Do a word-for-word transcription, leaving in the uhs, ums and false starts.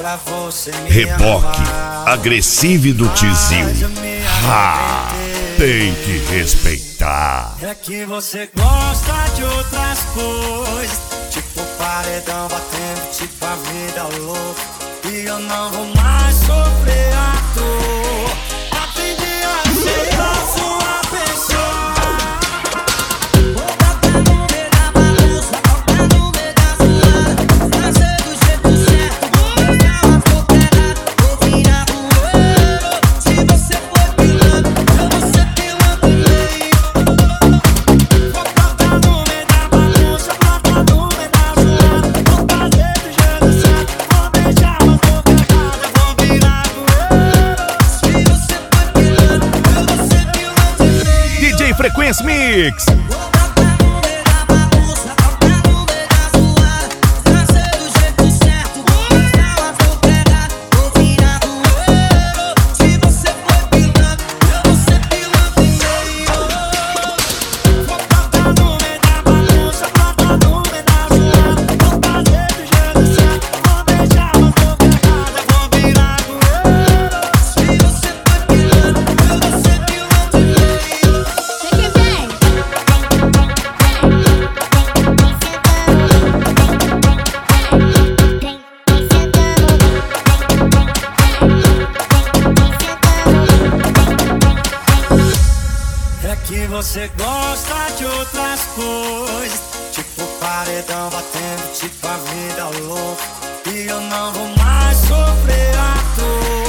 pra você me Reboque amar. agressivo do Tizil. Ah, tem que respeitar. É que você gosta de outras coisas, tipo paredão batendo, tipo a vida louca. E eu não vou mais sofrer à toa. Aprendi a ser a sua pessoa. Vou botar no meio da bagunça, botar no meio da zoada, fazer do jeito certo, vou pegar uma fogueira, vou virar poeira. Se você for pilantra, eu vou ser pilantra em meio. Vou botar no meio da bagunça, botar no meio da zoada, vou fazer do jeito certo, vou beijar uma fogueira, vou virar poeira. Se você for pilantra, eu vou ser pilantra em meio. D J Frequência Mix. Vou botar no meio da bagunça, botar no meio da zoada, fazer do jeito certo, vou beijar uma fogueira, vou virar poeira. Se você for pilantra, eu vou ser pilantra em meio. Vou botar no meio da bagunça, botar no meio da zoada, vou fazer do jeito certo, vou beijar uma fogueira, vou virar poeira. Se você for pilantra, eu vou ser pilantra em meio. É que você gosta de outras coisas, tipo paredão batendo, tipo a vida louca. E eu não vou mais sofrer à toa.